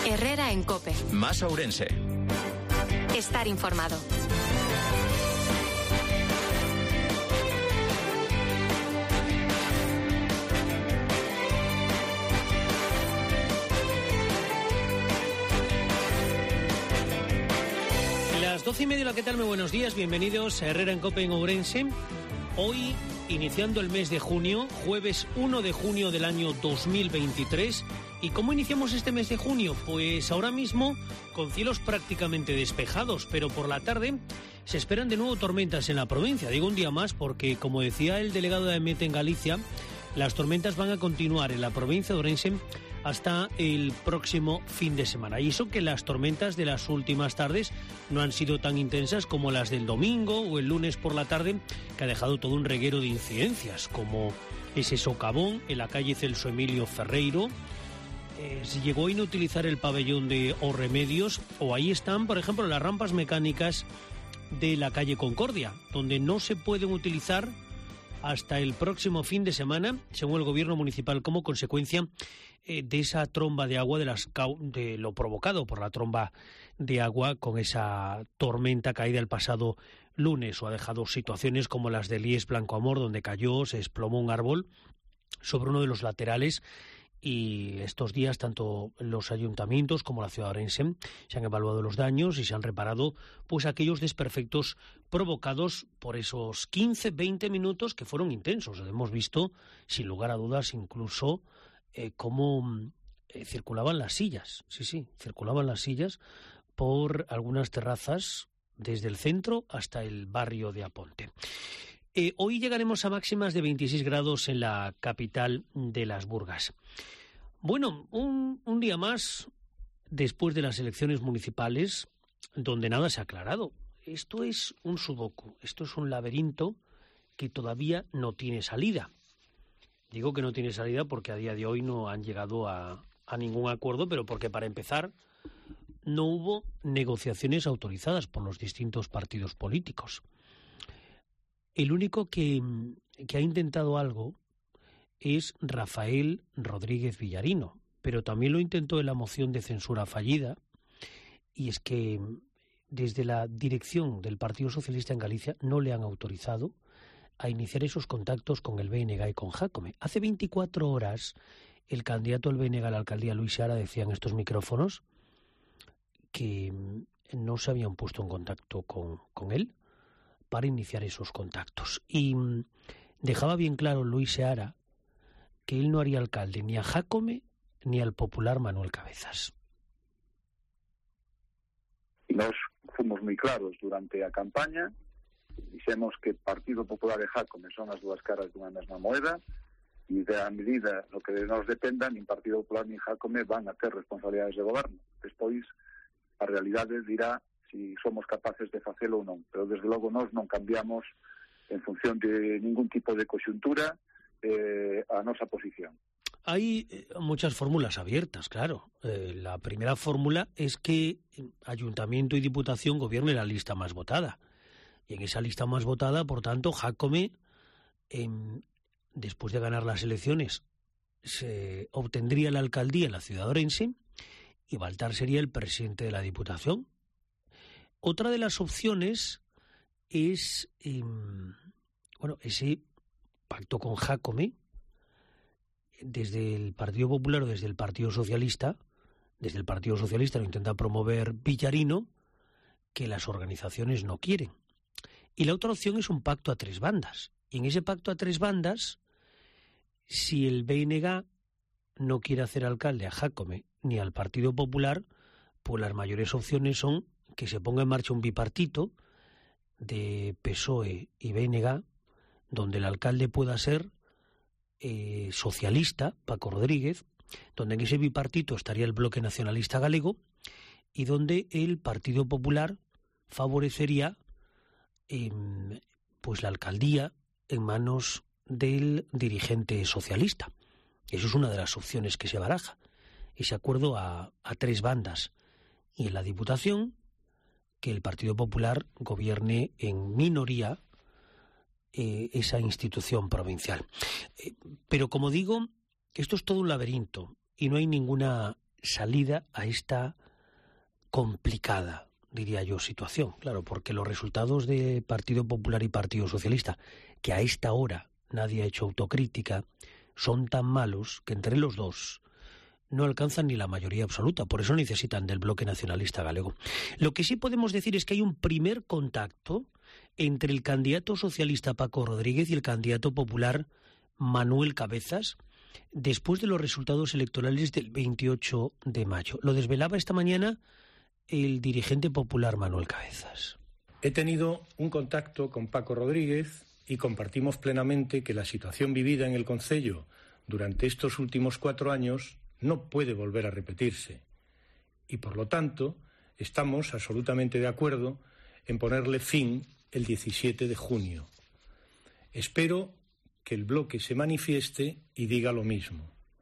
Herrera en COPE. Más Ourense. Estar informado. Las 12:30, ¿qué tal? Muy buenos días, bienvenidos a Herrera en COPE en Ourense. Hoy, iniciando el mes de junio, jueves 1 de junio del año 2023. ¿Y cómo iniciamos este mes de junio? Pues ahora mismo con cielos prácticamente despejados, pero por la tarde se esperan de nuevo tormentas en la provincia. Digo un día más porque, como decía el delegado de AEMET en Galicia, las tormentas van a continuar en la provincia de Ourense hasta el próximo fin de semana. Y eso que las tormentas de las últimas tardes no han sido tan intensas como las del domingo o el lunes por la tarde, que ha dejado todo un reguero de incidencias, como ese socavón en la calle Celso Emilio Ferreiro. Se llegó a inutilizar el pabellón de Os Remedios, o ahí están, por ejemplo, las rampas mecánicas de la calle Concordia, donde no se pueden utilizar hasta el próximo fin de semana, según el gobierno municipal, como consecuencia de esa tromba de agua, de lo provocado por la tromba de agua con esa tormenta caída el pasado lunes, o ha dejado situaciones como las de Lies Blanco Amor, donde cayó, se desplomó un árbol sobre uno de los laterales. Y estos días tanto los ayuntamientos como la ciudad de Ourense se han evaluado los daños y se han reparado pues aquellos desperfectos provocados por esos 15-20 minutos que fueron intensos. Hemos visto, sin lugar a dudas, incluso cómo circulaban las sillas. Sí, circulaban las sillas por algunas terrazas desde el centro hasta el barrio de Aponte. Hoy llegaremos a máximas de 26 grados en la capital de las Burgas. Bueno, un día más después de las elecciones municipales, donde nada se ha aclarado. Esto es un sudoku, esto es un laberinto que todavía no tiene salida. Digo que no tiene salida porque a día de hoy no han llegado a ningún acuerdo, pero porque para empezar no hubo negociaciones autorizadas por los distintos partidos políticos. El único que ha intentado algo es Rafael Rodríguez Villarino, pero también lo intentó en la moción de censura fallida, y es que desde la dirección del Partido Socialista en Galicia no le han autorizado a iniciar esos contactos con el BNG y con Jácome. Hace 24 horas el candidato del BNG a la alcaldía, Luis Seara, decía en estos micrófonos que no se habían puesto en contacto con él para iniciar esos contactos. Y dejaba bien claro Luis Seara que él no haría alcalde ni a Jácome ni al popular Manuel Cabezas. Nós fomos moi claros durante a campaña, dixemos que Partido Popular e Jácome son as dúas caras dunha mesma moeda, e da medida no que de nos dependa, nin Partido Popular nin Jácome van a ter responsabilidades de goberno. Despois, a realidade dirá si somos capaces de facelo ou non, pero desde logo nós non cambiamos en función de ningún tipo de coyuntura a nosa posición. Hay muchas fórmulas abiertas, claro. La primera fórmula es que Ayuntamiento y Diputación gobierne la lista más votada. Y en esa lista más votada, por tanto, Jácome, después de ganar las elecciones, se obtendría la alcaldía en la ciudad de Ourense y Baltar sería el presidente de la Diputación. Otra de las opciones es ese pacto con Jácome desde el Partido Popular o desde el Partido Socialista. Desde el Partido Socialista lo intenta promover Villarino, que las organizaciones no quieren. Y la otra opción es un pacto a tres bandas. Y en ese pacto a tres bandas, si el BNG no quiere hacer alcalde a Jácome ni al Partido Popular, pues las mayores opciones son que se ponga en marcha un bipartito de PSOE y BNG, donde el alcalde pueda ser socialista, Paco Rodríguez, donde en ese bipartito estaría el Bloque Nacionalista Galego y donde el Partido Popular favorecería pues la alcaldía en manos del dirigente socialista. Eso es una de las opciones que se baraja, ese acuerdo a tres bandas. Y en la Diputación, que el Partido Popular gobierne en minoría esa institución provincial. Pero como digo, esto es todo un laberinto y no hay ninguna salida a esta complicada, diría yo, situación. Claro, porque los resultados de Partido Popular y Partido Socialista, que a esta hora nadie ha hecho autocrítica, son tan malos que entre los dos no alcanzan ni la mayoría absoluta. Por eso necesitan del bloque nacionalista galego. Lo que sí podemos decir es que hay un primer contacto entre el candidato socialista Paco Rodríguez y el candidato popular Manuel Cabezas, después de los resultados electorales del 28 de mayo. Lo desvelaba esta mañana el dirigente popular Manuel Cabezas. He tenido un contacto con Paco Rodríguez y compartimos plenamente que la situación vivida en el concello durante estos últimos 4 años no puede volver a repetirse. Y por lo tanto, estamos absolutamente de acuerdo en ponerle fin el 17 de junio. Espero que el bloque se manifieste y diga lo mismo.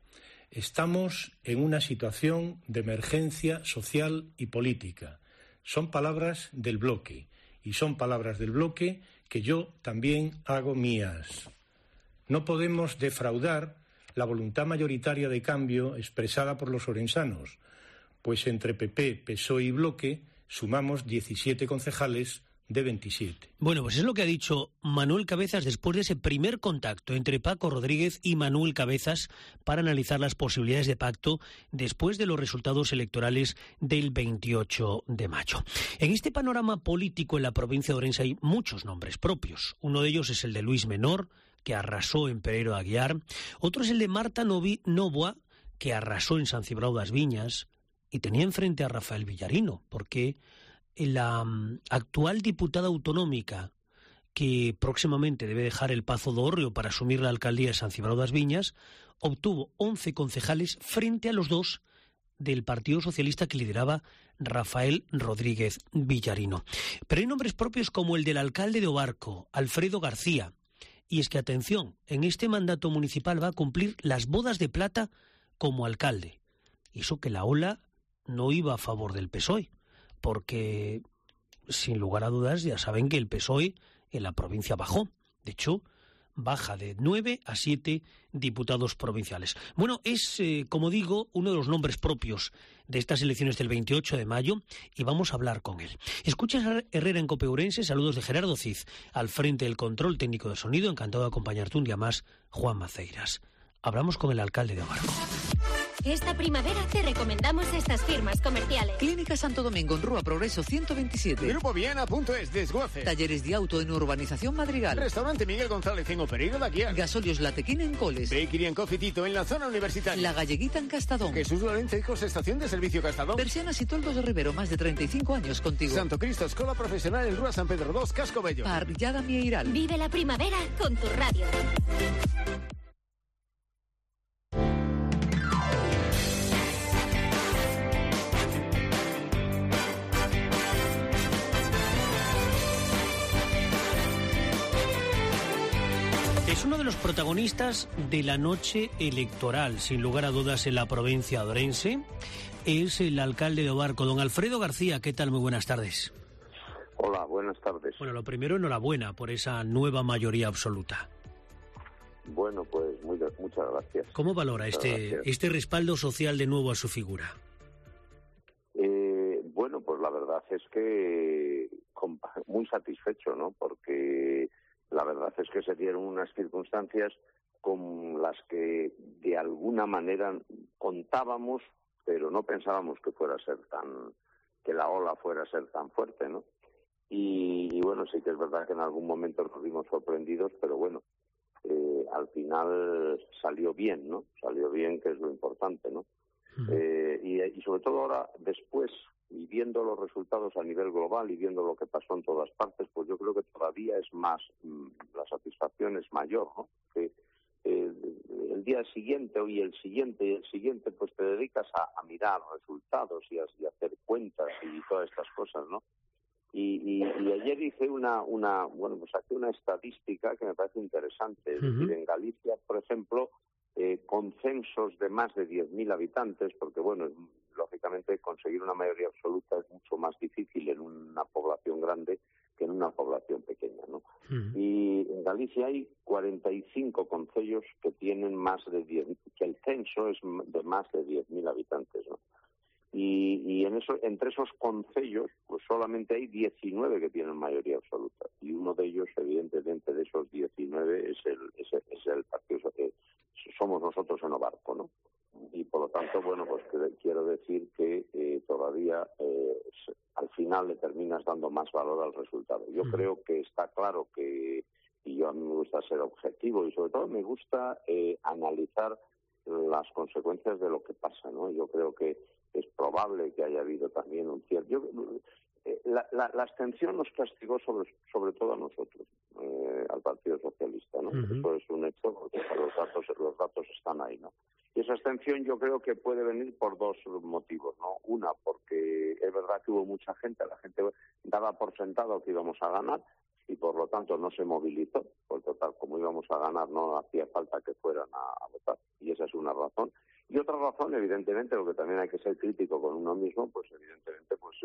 Estamos en una situación de emergencia social y política. Son palabras del bloque, y son palabras del bloque que yo también hago mías. No podemos defraudar la voluntad mayoritaria de cambio expresada por los orensanos, pues entre PP, PSOE y bloque sumamos 17 concejales de 27. Bueno, pues es lo que ha dicho Manuel Cabezas después de ese primer contacto entre Paco Rodríguez y Manuel Cabezas para analizar las posibilidades de pacto después de los resultados electorales del 28 de mayo. En este panorama político en la provincia de Ourense hay muchos nombres propios. Uno de ellos es el de Luis Menor, que arrasó en Pereiro de Aguiar. Otro es el de Marta Novoa, que arrasó en San Cibrao das Viñas y tenía enfrente a Rafael Villarino, porque la actual diputada autonómica, que próximamente debe dejar el Pazo do Hórreo para asumir la alcaldía de San Cibrao das Viñas, obtuvo 11 concejales frente a los 2 del Partido Socialista que lideraba Rafael Rodríguez Villarino. Pero hay nombres propios como el del alcalde de Obarco, Alfredo García. Y es que, atención, en este mandato municipal va a cumplir las bodas de plata como alcalde. Y eso que la ola no iba a favor del PSOE, porque, sin lugar a dudas, ya saben que el PSOE en la provincia bajó. De hecho, baja de 9 a 7 diputados provinciales. Bueno, es, como digo, uno de los nombres propios de estas elecciones del 28 de mayo y vamos a hablar con él. Escuchas a Herrera en COPE Ourense, saludos de Gerardo Cid, al frente del control técnico de sonido, encantado de acompañarte un día más, Juan Maceiras. Hablamos con el alcalde de Obarco. Esta primavera te recomendamos estas firmas comerciales. Clínica Santo Domingo en Rúa Progreso 127. Grupo Viana.es, Desguace. Talleres de auto en Urbanización Madrigal. Restaurante Miguel González en Pereiro de Aguiar. Gasolios Latequín en Coles. Bakery and Coffee Tito en la zona universitaria. La Galleguita en Castadón. Jesús Lorenzo Hijos, estación de servicio Castadón. Persianas y toldos de Rivero, más de 35 años contigo. Santo Cristo, Escuela Profesional en Rúa San Pedro 2, Casco Bello. Parrillada Mieiral. Vive la primavera con tu radio. Es uno de los protagonistas de la noche electoral, sin lugar a dudas, en la provincia de Ourense. Es el alcalde de Obarco, don Alfredo García. ¿Qué tal? Muy buenas tardes. Hola, buenas tardes. Bueno, lo primero, enhorabuena por esa nueva mayoría absoluta. Bueno, pues muchas gracias. ¿Cómo valora este respaldo social de nuevo a su figura? Bueno, pues la verdad es que muy satisfecho, ¿no? Porque la verdad es que se dieron unas circunstancias con las que de alguna manera contábamos, pero no pensábamos que fuera a ser que la ola fuera a ser tan fuerte, ¿no? Y bueno, sí que es verdad que en algún momento nos vimos sorprendidos, pero bueno, al final salió bien, ¿no? Salió bien, que es lo importante, ¿no? Y sobre todo ahora, después, y viendo los resultados a nivel global y viendo lo que pasó en todas partes, pues yo creo que todavía es más, la satisfacción es mayor, ¿no? Que el día siguiente y el siguiente, pues te dedicas a mirar resultados y a hacer cuentas y todas estas cosas, ¿no? Y ayer hice saqué una estadística que me parece interesante. Es decir, en Galicia, por ejemplo, con censos de más de 10.000 habitantes, porque bueno, lógicamente conseguir una mayoría absoluta es mucho más difícil en una población grande que en una población pequeña, ¿no? Y en Galicia hay 45 concellos que tienen más de 10, que el censo es de más de 10.000 habitantes, ¿no? Y entre esos concellos, pues solamente hay 19 que tienen mayoría absoluta. Y uno de ellos, evidentemente, de esos 19 es el partido somos nosotros en Ovarco, ¿no? Y por lo tanto, bueno, pues quiero decir que todavía al final le terminas dando más valor al resultado. Yo creo que está claro que, y a mí me gusta ser objetivo y sobre todo me gusta analizar las consecuencias de lo que pasa, ¿no? Yo creo que es probable que haya habido también un cierto... La abstención nos castigó sobre todo a nosotros, al Partido Socialista, ¿no? Eso es un hecho porque los datos están ahí, ¿no? Y esa abstención yo creo que puede venir por dos motivos, ¿no? Una, porque es verdad que hubo mucha gente, la gente daba por sentado que íbamos a ganar y por lo tanto no se movilizó, por total, como íbamos a ganar no hacía falta que fueran a votar, y esa es una razón. Y otra razón, evidentemente, lo que también hay que ser crítico con uno mismo, pues evidentemente pues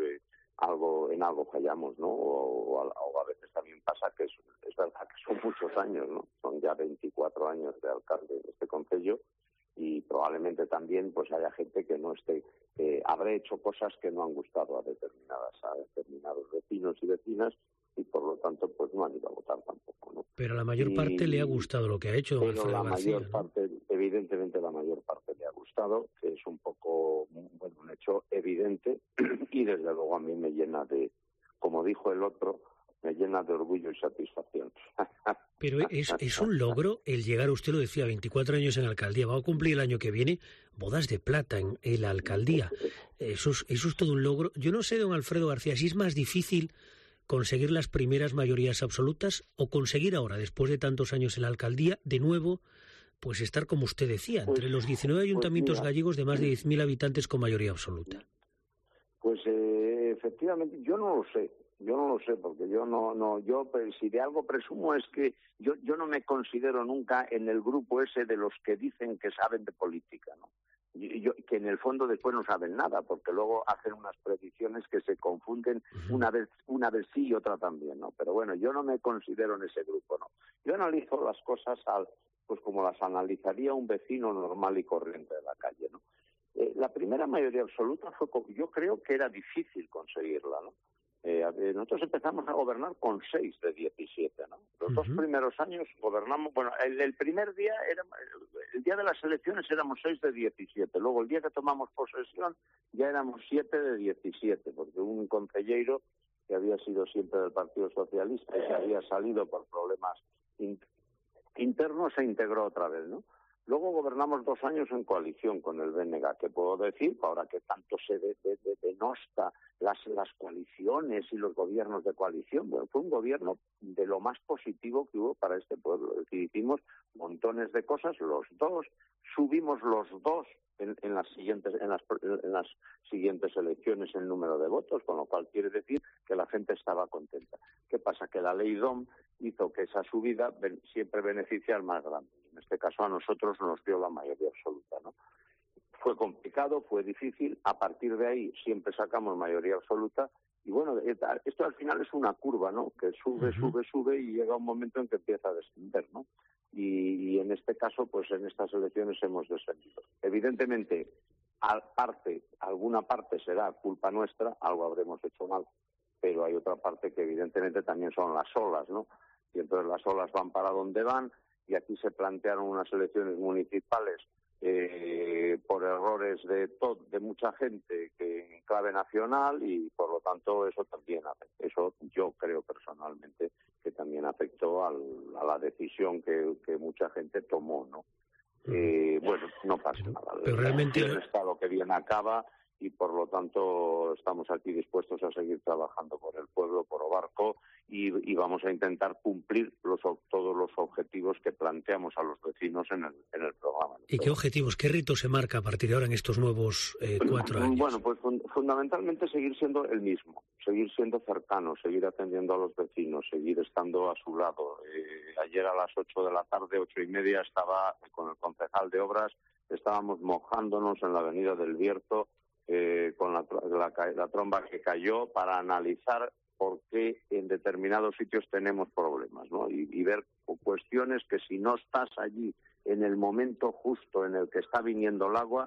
en algo fallamos, ¿no? O a veces también pasa que es verdad que son muchos años, ¿no? Son ya 24 años de alcalde de este concello y probablemente también pues haya gente que no esté, habré hecho cosas que no han gustado a determinados vecinos y vecinas y por lo tanto pues no han ido a votar tampoco, ¿no? Pero a la mayor parte le ha gustado lo que ha hecho don Alfredo García, ¿no? Parte, evidentemente la mayor parte le ha gustado, que es un poco, bueno, un hecho evidente y desde luego a mí me llena de, como dijo el otro, me llena de orgullo y satisfacción. Pero es un logro el llegar, usted lo decía, 24 años en alcaldía, va a cumplir el año que viene bodas de plata en la alcaldía. Eso es todo un logro. Yo no sé, don Alfredo García, si es más difícil conseguir las primeras mayorías absolutas o conseguir ahora, después de tantos años en la alcaldía, de nuevo, pues estar, como usted decía, entre los 19 ayuntamientos gallegos de más de 10.000 habitantes con mayoría absoluta. Pues efectivamente, yo no lo sé, porque yo si de algo presumo es que yo no me considero nunca en el grupo ese de los que dicen que saben de política, ¿no? Que en el fondo después no saben nada, porque luego hacen unas predicciones que se confunden una vez sí y otra también, ¿no? Pero bueno, yo no me considero en ese grupo, ¿no? Yo analizo las cosas pues como las analizaría un vecino normal y corriente de la calle, ¿no? La primera mayoría absoluta yo creo que era difícil conseguirla, ¿no? Nosotros empezamos a gobernar con 6 de 17, ¿no? Los dos primeros años gobernamos, bueno, el primer día, el día de las elecciones éramos 6 de 17, luego el día que tomamos posesión ya éramos 7 de 17, porque un concejero que había sido siempre del Partido Socialista y que había salido por problemas internos se integró otra vez, ¿no? Luego gobernamos 2 años en coalición con el BNG, que puedo decir, ahora que tanto se denosta las coaliciones y los gobiernos de coalición. Bueno, fue un gobierno de lo más positivo que hubo para este pueblo. Es decir, hicimos montones de cosas, los dos, subimos los dos en las siguientes elecciones el número de votos, con lo cual quiere decir que la gente estaba contenta. ¿Qué pasa? Que la ley DOM hizo que esa subida siempre beneficie al más grande. En este caso a nosotros nos dio la mayoría absoluta, ¿no? Fue complicado, fue difícil, a partir de ahí siempre sacamos mayoría absoluta y bueno, esto al final es una curva, ¿no? Que sube y llega un momento en que empieza a descender, ¿no? Y en este caso, pues en estas elecciones hemos descendido. Evidentemente, alguna parte será culpa nuestra, algo habremos hecho mal, pero hay otra parte que evidentemente también son las olas, ¿no? Y entonces las olas van para donde van y aquí se plantearon unas elecciones municipales por errores de mucha gente que en clave nacional y por lo tanto eso también afecta. Eso yo creo personalmente que también afectó a la decisión que mucha gente tomó, ¿no? Bueno, no pasa nada. Pero realmente el Estado que bien acaba y por lo tanto estamos aquí dispuestos a seguir trabajando por el pueblo, por Ovarco y vamos a intentar cumplir todos los objetivos que planteamos a los vecinos en el programa. ¿Y qué objetivos, qué rito se marca a partir de ahora en estos nuevos 4 años? Bueno, pues fundamentalmente seguir siendo el mismo, seguir siendo cercano, seguir atendiendo a los vecinos, seguir estando a su lado. Ayer a las 8 de la tarde, 8:30, estaba con el concejal de Obras, estábamos mojándonos en la avenida del Bierzo con la tromba que cayó para analizar por qué en determinados sitios tenemos problemas, ¿no? Y ver cuestiones que si no estás allí en el momento justo en el que está viniendo el agua,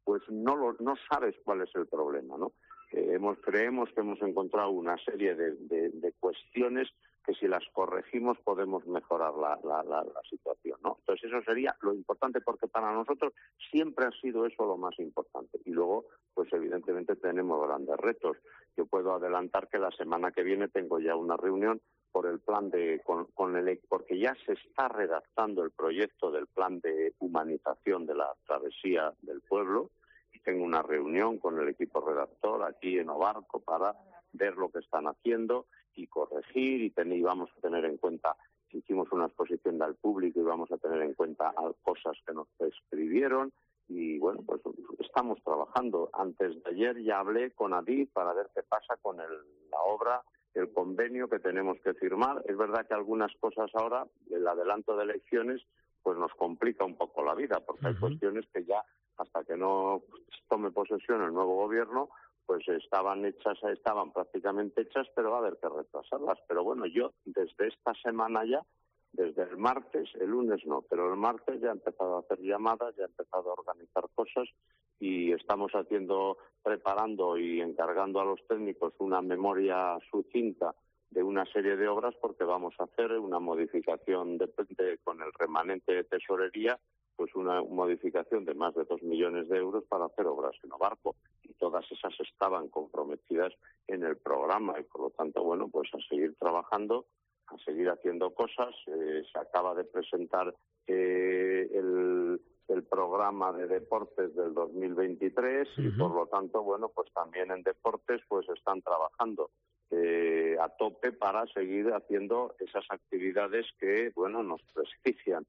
pues no sabes cuál es el problema, ¿no? Creemos que hemos encontrado una serie de cuestiones que si las corregimos podemos mejorar la situación, ¿no? Entonces eso sería lo importante, porque para nosotros siempre ha sido eso lo más importante. Y luego, pues evidentemente tenemos grandes retos. Yo puedo adelantar que la semana que viene tengo ya una reunión por el plan porque ya se está redactando el proyecto del plan de humanización de la travesía del pueblo, y tengo una reunión con el equipo redactor aquí en Obarco para ver lo que están haciendo y corregir, y vamos a tener en cuenta, hicimos una exposición al público y vamos a tener en cuenta cosas que nos escribieron, y bueno, pues estamos trabajando. Antes de ayer ya hablé con Adif para ver qué pasa con la obra, el convenio que tenemos que firmar. Es verdad que algunas cosas ahora, el adelanto de elecciones, pues nos complica un poco la vida, porque hay cuestiones que ya, hasta que no tome posesión el nuevo gobierno, pues estaban prácticamente hechas, pero va a haber que retrasarlas. Pero bueno, yo desde esta semana ya, desde el martes, el lunes no, pero el martes ya he empezado a hacer llamadas, ya he empezado a organizar cosas, y estamos preparando y encargando a los técnicos una memoria sucinta de una serie de obras, porque vamos a hacer una modificación con el remanente de tesorería, pues una modificación de más de 2 millones de euros para hacer obras en Obarco, y todas esas estaban comprometidas en el programa, y por lo tanto, bueno, pues a seguir trabajando, a seguir haciendo cosas. Se acaba de presentar el programa de deportes del 2023, y por lo tanto, bueno, pues también en deportes pues están trabajando a tope para seguir haciendo esas actividades que, bueno, nos prestigian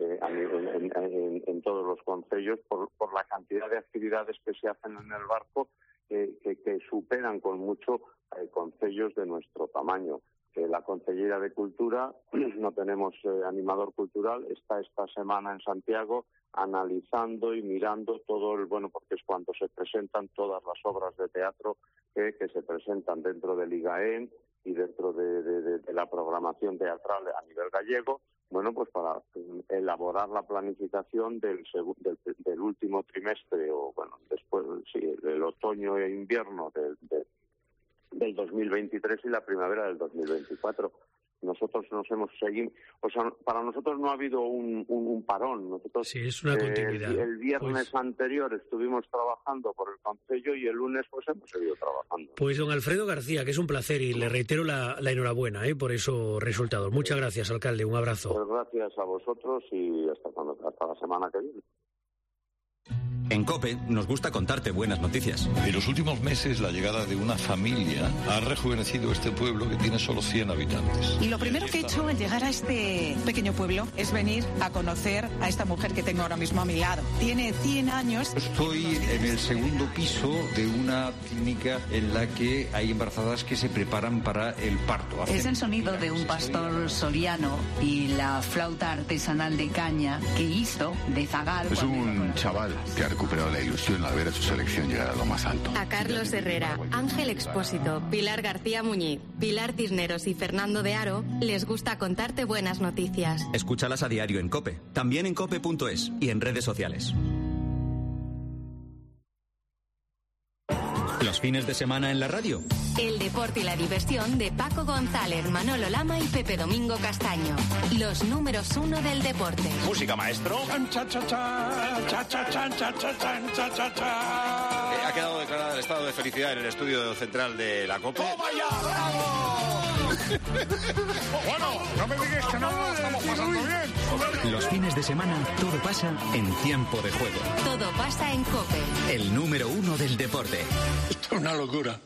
en todos los concellos por la cantidad de actividades que se hacen en el barco, que superan con mucho concellos de nuestro tamaño. La Consellería de Cultura, no tenemos animador cultural, está esta semana en Santiago analizando y mirando porque es cuando se presentan todas las obras de teatro que se presentan dentro del IGAEN y dentro de la programación teatral a nivel gallego, bueno, pues para elaborar la planificación del último trimestre, o bueno, después, sí, del otoño e invierno del 2023 y la primavera del 2024. Nosotros nos hemos seguido, o sea, para nosotros no ha habido un parón. Nosotros, sí, es una continuidad. El viernes anterior estuvimos trabajando por el concello, y el lunes pues hemos seguido trabajando. Pues don Alfredo García, que es un placer, y le reitero la enhorabuena por esos resultados. Muchas gracias, alcalde, un abrazo. Pues gracias a vosotros, y hasta la semana que viene. En COPE nos gusta contarte buenas noticias. En los últimos meses, la llegada de una familia ha rejuvenecido este pueblo, que tiene solo 100 habitantes. Y lo primero que he hecho al llegar a este pequeño pueblo es venir a conocer a esta mujer que tengo ahora mismo a mi lado. Tiene 100 años. Estoy en el segundo piso de una clínica en la que hay embarazadas que se preparan para el parto. Es el sonido de un pastor soriano y la flauta artesanal de caña que hizo de zagal. Es un chaval que ha recuperado la ilusión al ver a su selección llegar a lo más alto. A Carlos Herrera, Ángel Expósito, Pilar García Muñiz, Pilar Cisneros y Fernando de Haro les gusta contarte buenas noticias. Escúchalas a diario en COPE, también en cope.es y en redes sociales. ¿Los fines de semana en la radio? El deporte y la diversión de Paco González, Manolo Lama y Pepe Domingo Castaño. Los números 1 del deporte. Música, maestro. Ha quedado declarado el estado de felicidad en el estudio central de la COPE. ¡Toma ya! ¡Bravo! Bueno, no me digas que no lo estamos pasando bien. Los fines de semana todo pasa en tiempo de juego. Todo pasa en COPE. El número 1 del deporte. Esto es una locura.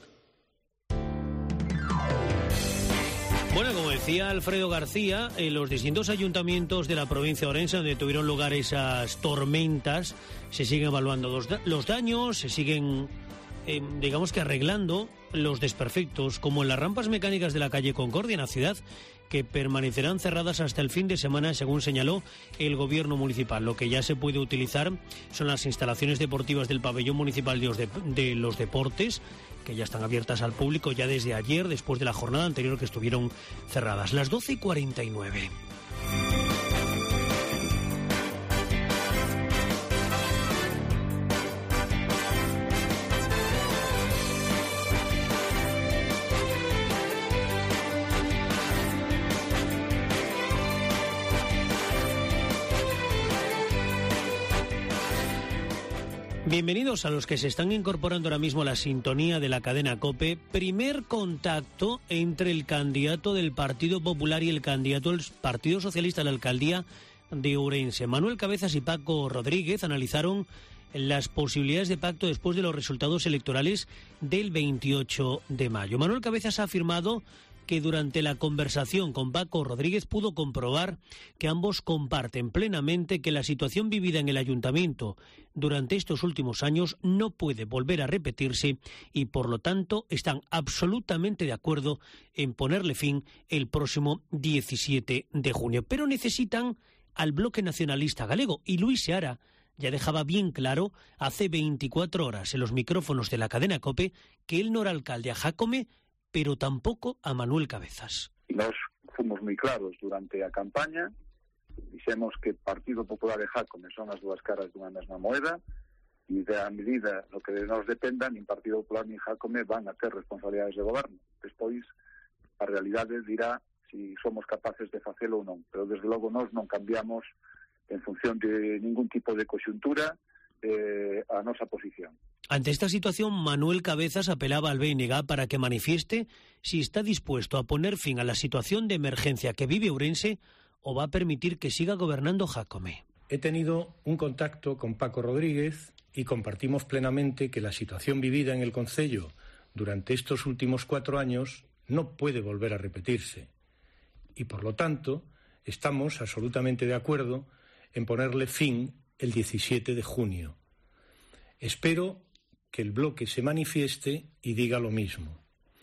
Bueno, como decía Alfredo García, en los distintos ayuntamientos de la provincia de Orense, donde tuvieron lugar esas tormentas, se siguen evaluando los daños, se siguen, digamos que arreglando los desperfectos, como en las rampas mecánicas de la calle Concordia, en la ciudad, que permanecerán cerradas hasta el fin de semana, según señaló el gobierno municipal. Lo que ya se puede utilizar son las instalaciones deportivas del pabellón municipal de los deportes, que ya están abiertas al público ya desde ayer, después de la jornada anterior que estuvieron cerradas. Las 12:49. Bienvenidos a los que se están incorporando ahora mismo a la sintonía de la cadena COPE. Primer contacto entre el candidato del Partido Popular y el candidato del Partido Socialista a la alcaldía de Ourense. Manuel Cabezas y Paco Rodríguez analizaron las posibilidades de pacto después de los resultados electorales del 28 de mayo. Manuel Cabezas ha afirmado que durante la conversación con Paco Rodríguez pudo comprobar que ambos comparten plenamente que la situación vivida en el ayuntamiento durante estos últimos años no puede volver a repetirse y, por lo tanto, están absolutamente de acuerdo en ponerle fin el próximo 17 de junio. Pero necesitan al bloque nacionalista galego, y Luis Seara ya dejaba bien claro hace 24 horas en los micrófonos de la cadena COPE que él no era alcalde a Jácome, pero tampoco a Manuel Cabezas. Nos fomos moi claros durante a campaña, dixemos que Partido Popular e Jácome son as dúas caras dunha mesma moeda, e da medida no que de nos dependa, nin Partido Popular nin Jácome van a ter responsabilidades de goberno. Despois, a realidade dirá si somos capaces de facelo ou non, pero desde logo nós non cambiamos en función de ningún tipo de coyuntura a nosa posición. Ante esta situación, Manuel Cabezas apelaba al BNG para que manifieste si está dispuesto a poner fin a la situación de emergencia que vive Ourense o va a permitir que siga gobernando Jácome. He tenido un contacto con Paco Rodríguez y compartimos plenamente que la situación vivida en el concello durante estos últimos 4 años no puede volver a repetirse. Y por lo tanto, estamos absolutamente de acuerdo en ponerle fin el 17 de junio. Espero que el bloque se manifieste y diga lo mismo.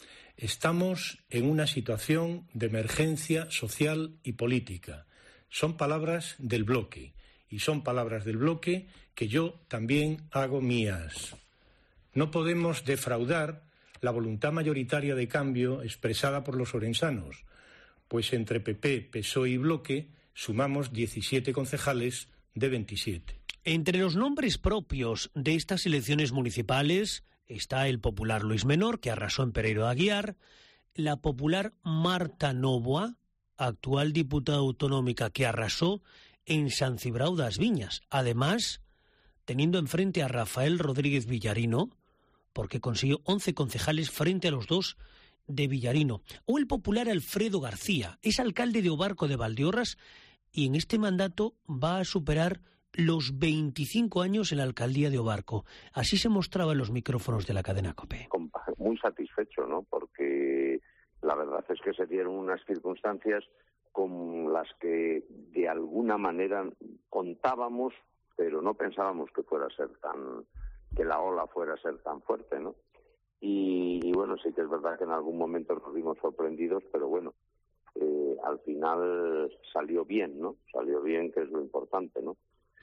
Estamos en una situación de emergencia social y política. Son palabras del bloque, y son palabras del bloque que yo también hago mías. No podemos defraudar la voluntad mayoritaria de cambio expresada por los orensanos, pues entre PP, PSOE y bloque sumamos 17 concejales de 27. Entre los nombres propios de estas elecciones municipales está el popular Luis Menor, que arrasó en Pereiro de Aguiar, la popular Marta Novoa, actual diputada autonómica, que arrasó en San Cibrao das Viñas. Además, teniendo enfrente a Rafael Rodríguez Villarino, porque consiguió 11 concejales frente a los 2 de Villarino. O el popular Alfredo García, es alcalde de Obarco de Valdeorras y en este mandato va a superar los 25 años en la alcaldía de Obarco. Así se mostraba en los micrófonos de la cadena COPE. Muy satisfecho, ¿no? Porque la verdad es que se dieron unas circunstancias con las que de alguna manera contábamos, pero no pensábamos que fuera a ser que la ola fuera a ser tan fuerte, ¿no? Y bueno, sí que es verdad que en algún momento nos vimos sorprendidos, pero bueno, al final salió bien, ¿no? Salió bien, que es lo importante, ¿no?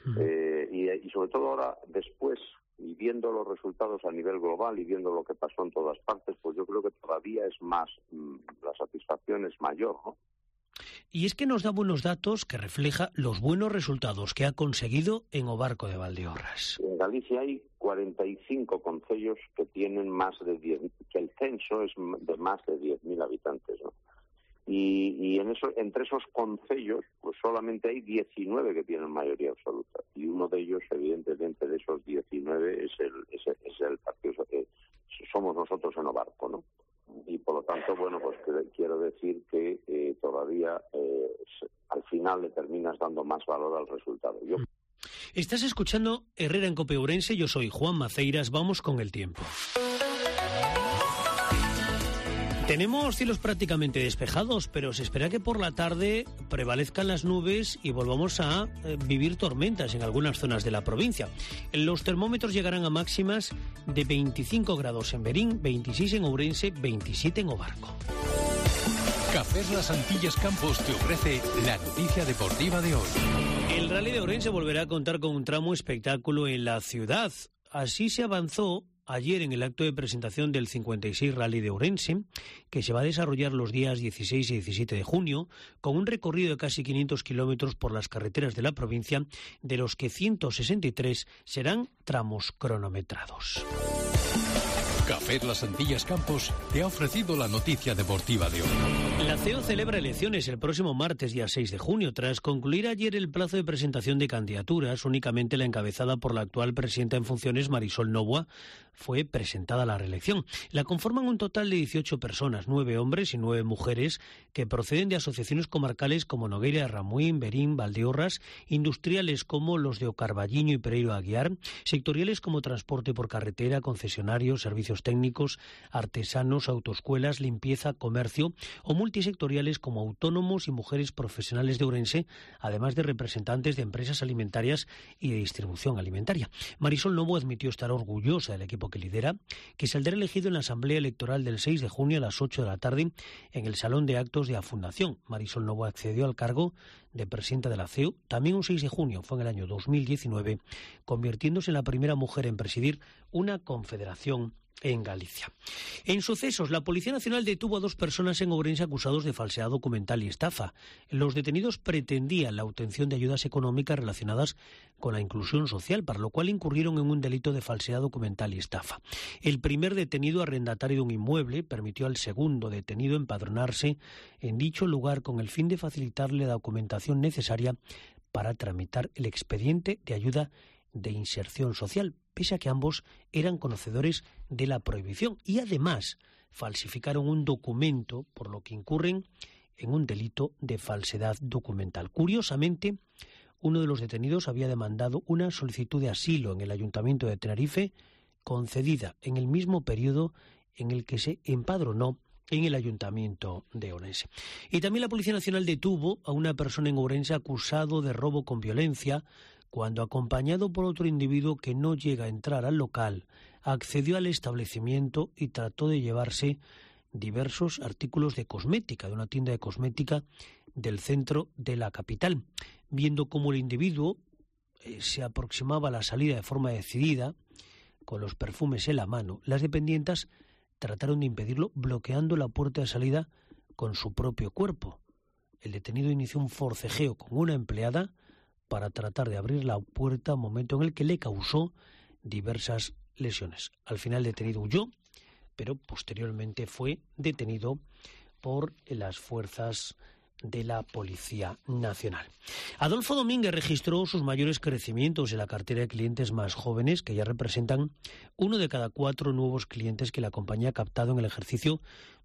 Y sobre todo ahora, después, y viendo los resultados a nivel global y viendo lo que pasó en todas partes, pues yo creo que todavía es más, la satisfacción es mayor, ¿no? Y es que nos da buenos datos que refleja los buenos resultados que ha conseguido en Obarco de Valdeorras. En Galicia hay 45 concellos que tienen más de 10, que el censo es de más de 10.000 habitantes, ¿no? Y entre esos concellos, pues solamente hay 19 que tienen mayoría absoluta. Y uno de ellos, evidentemente, de esos 19 es el partido que somos nosotros en Obarco, ¿no? Y por lo tanto, bueno, pues quiero decir que todavía al final le terminas dando más valor al resultado. Estás escuchando Herrera en COPE Ourense, yo soy Juan Maceiras, vamos con el tiempo. Tenemos cielos prácticamente despejados, pero se espera que por la tarde prevalezcan las nubes y volvamos a vivir tormentas en algunas zonas de la provincia. Los termómetros llegarán a máximas de 25 grados en Berín, 26 en Ourense, 27 en Obarco. Cafés Las Antillas Campos te ofrece la noticia deportiva de hoy. El Rally de Ourense volverá a contar con un tramo espectáculo en la ciudad. Así se avanzó ayer en el acto de presentación del 56 Rally de Ourense, que se va a desarrollar los días 16 y 17 de junio, con un recorrido de casi 500 kilómetros por las carreteras de la provincia, de los que 163 serán tramos cronometrados. Café Café Las Antillas Campos te ha ofrecido la noticia deportiva de hoy. La CEO celebra elecciones el próximo martes, día 6 de junio. Tras concluir ayer el plazo de presentación de candidaturas, únicamente la encabezada por la actual presidenta en funciones, Marisol Novoa, fue presentada a la reelección. La conforman un total de 18 personas, 9 hombres y 9 mujeres, que proceden de asociaciones comarcales como Nogueira de Ramuín, Berín, Valdeorras, industriales como los de Ocarballiño y Pereiro Aguiar, sectoriales como transporte por carretera, concesionarios, servicios técnicos, artesanos, autoescuelas, limpieza, comercio, o multisectoriales como autónomos y mujeres profesionales de Ourense, además de representantes de empresas alimentarias y de distribución alimentaria. Marisol Novoa admitió estar orgullosa del equipo que lidera, que saldrá elegido en la Asamblea Electoral del 6 de junio a las 8 de la tarde en el Salón de Actos de la Fundación. Marisol Novoa accedió al cargo de presidenta de la CEU también un 6 de junio, fue en el año 2019, convirtiéndose en la primera mujer en presidir una confederación en Galicia. En sucesos, la Policía Nacional detuvo a 2 personas en Ourense acusados de falsedad documental y estafa. Los detenidos pretendían la obtención de ayudas económicas relacionadas con la inclusión social, para lo cual incurrieron en un delito de falsedad documental y estafa. El primer detenido, arrendatario de un inmueble, permitió al segundo detenido empadronarse en dicho lugar con el fin de facilitarle la documentación necesaria para tramitar el expediente de ayuda de inserción social, pese a que ambos eran conocedores de la prohibición y además falsificaron un documento, por lo que incurren en un delito de falsedad documental. Curiosamente, uno de los detenidos había demandado una solicitud de asilo en el Ayuntamiento de Tenerife, concedida en el mismo periodo en el que se empadronó en el Ayuntamiento de Ourense. Y también la Policía Nacional detuvo a una persona en Ourense acusado de robo con violencia, cuando, acompañado por otro individuo que no llega a entrar al local, accedió al establecimiento y trató de llevarse diversos artículos de cosmética, de una tienda de cosmética del centro de la capital. Viendo cómo el individuo se aproximaba a la salida de forma decidida, con los perfumes en la mano, las dependientas trataron de impedirlo bloqueando la puerta de salida con su propio cuerpo. El detenido inició un forcejeo con una empleada para tratar de abrir la puerta, momento en el que le causó diversas lesiones. Al final el detenido huyó, pero posteriormente fue detenido por las fuerzas de la Policía Nacional. Adolfo Domínguez registró sus mayores crecimientos en la cartera de clientes más jóvenes, que ya representan 1 de cada 4 nuevos clientes que la compañía ha captado en el ejercicio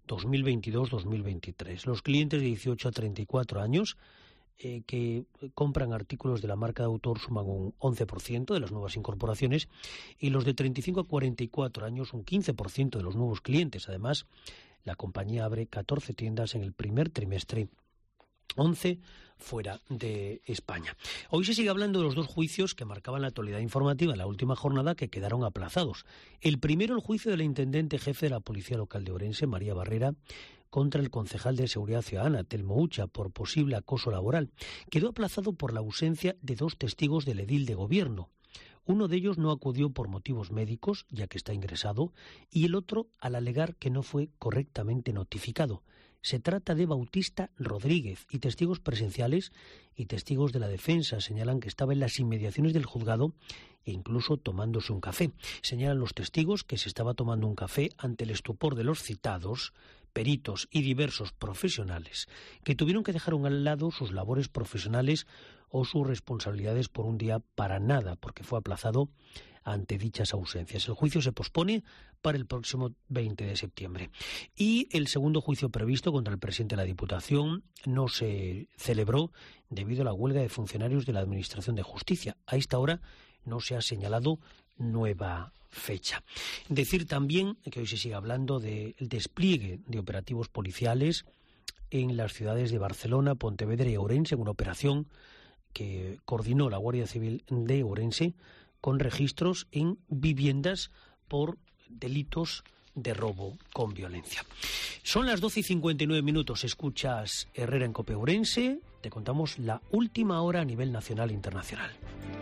2022-2023. Los clientes de 18 a 34 años que compran artículos de la marca de autor suman un 11% de las nuevas incorporaciones, y los de 35 a 44 años un 15% de los nuevos clientes. Además, la compañía abre 14 tiendas en el primer trimestre, 11 fuera de España. Hoy se sigue hablando de los 2 juicios que marcaban la actualidad informativa en la última jornada, que quedaron aplazados. El primero, el juicio de la intendente jefe de la Policía Local de Ourense, María Barrera, contra el concejal de Seguridad Ciudadana, Telmo Ucha, por posible acoso laboral. Quedó aplazado por la ausencia de 2 testigos del edil de gobierno. Uno de ellos no acudió por motivos médicos, ya que está ingresado, y el otro al alegar que no fue correctamente notificado. Se trata de Bautista Rodríguez, y testigos presenciales y testigos de la defensa señalan que estaba en las inmediaciones del juzgado e incluso tomándose un café. Señalan los testigos que se estaba tomando un café ante el estupor de los citados, peritos y diversos profesionales, que tuvieron que dejar a un lado sus labores profesionales o sus responsabilidades por un día para nada, porque fue aplazado ante dichas ausencias. El juicio se pospone para el próximo 20 de septiembre. Y el segundo juicio previsto contra el presidente de la Diputación no se celebró debido a la huelga de funcionarios de la Administración de Justicia. A esta hora no se ha señalado nueva fecha. Decir también que hoy se sigue hablando del despliegue de operativos policiales en las ciudades de Barcelona, Pontevedra y Ourense, en una operación que coordinó la Guardia Civil de Ourense con registros en viviendas por delitos de robo con violencia. Son las 12:59. Escuchas Herrera en COPE Ourense. Te contamos la última hora a nivel nacional e internacional.